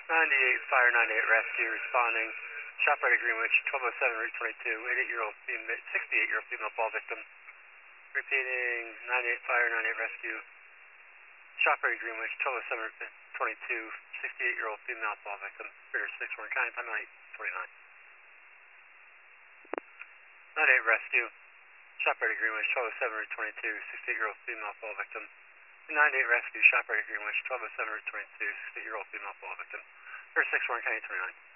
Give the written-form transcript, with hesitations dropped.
98 Fire 98 Rescue responding. ShopRite Greenwich, 1207 Route 22, 68-year-old female fall victim. Repeating, 98 Fire 98 Rescue. ShopRite Greenwich, 1207 Route 22, 68-year-old female fall victim. Figure 6 Warren County, time 8:29. 98 Rescue. ShopRite Greenwich, 1207 Route 22, 68-year-old female fall victim. 98 Rescue, ShopRite Greenwich, 1207 Route 22, 68-year-old female fall victim. Figure 6 Warren County, 29.